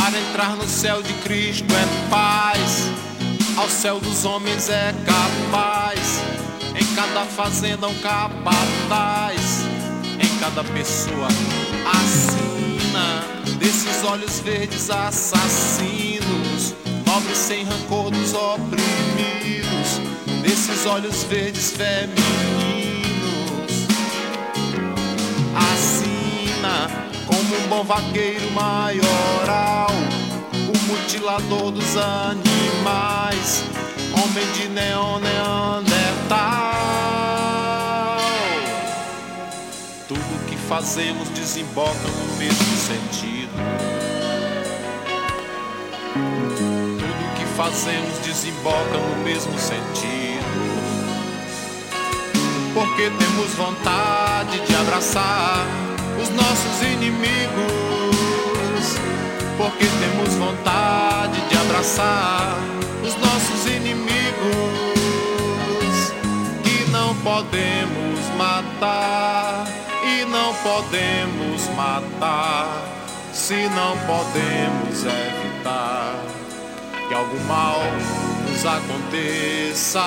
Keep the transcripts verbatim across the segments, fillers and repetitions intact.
Para entrar no céu de Cristo é paz, ao céu dos homens é capaz. Em cada fazenda um capataz, em cada pessoa assina. Desses olhos verdes assassinos, nobres sem rancor dos oprimidos, desses olhos verdes femininos, assina como um bom vaqueiro maioral, o mutilador dos animais, homem de neon neandertal. Tudo que fazemos desemboca no mesmo sentido. Tudo que fazemos desemboca no mesmo sentido. Porque temos vontade de abraçar os nossos inimigos. Porque temos vontade de abraçar os nossos inimigos, que não podemos matar, e não podemos matar, se não podemos evitar que algum mal nos aconteça.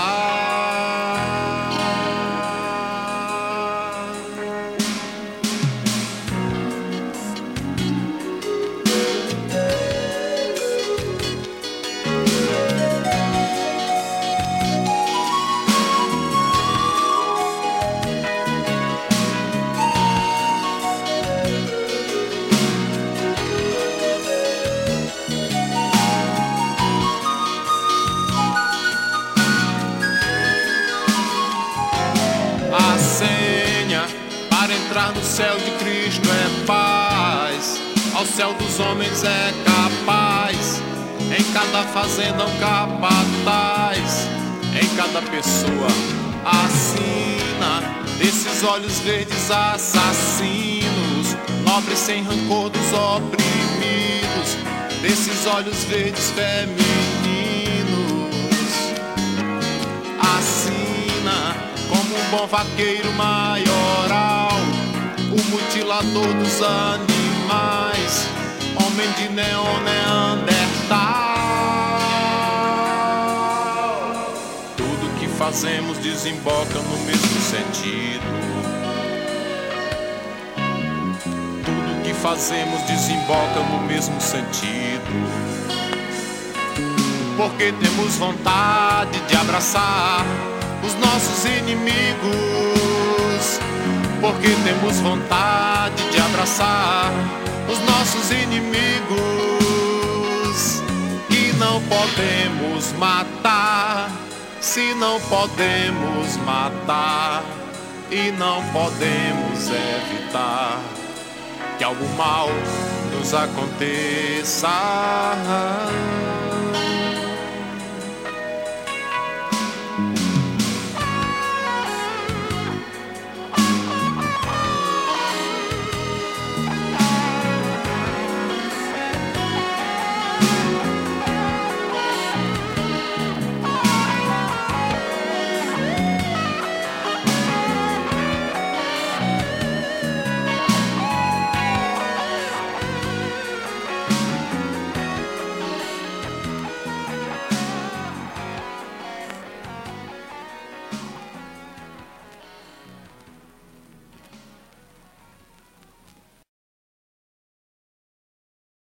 A senha para entrar no céu de Cristo é paz, ao céu dos homens é capaz. Em cada fazenda um capataz, em cada pessoa assina. Desses olhos verdes assassinos, nobres sem rancor dos oprimidos, desses olhos verdes femininos, assina como um bom vaqueiro maioral, o mutilador dos animais, homem de neon neandertal. Tudo que fazemos desemboca no mesmo sentido. Tudo que fazemos desemboca no mesmo sentido. Porque temos vontade de abraçar os nossos inimigos, porque temos vontade de abraçar os nossos inimigos, que não podemos matar, se não podemos matar, e não podemos evitar que algum mal nos aconteça.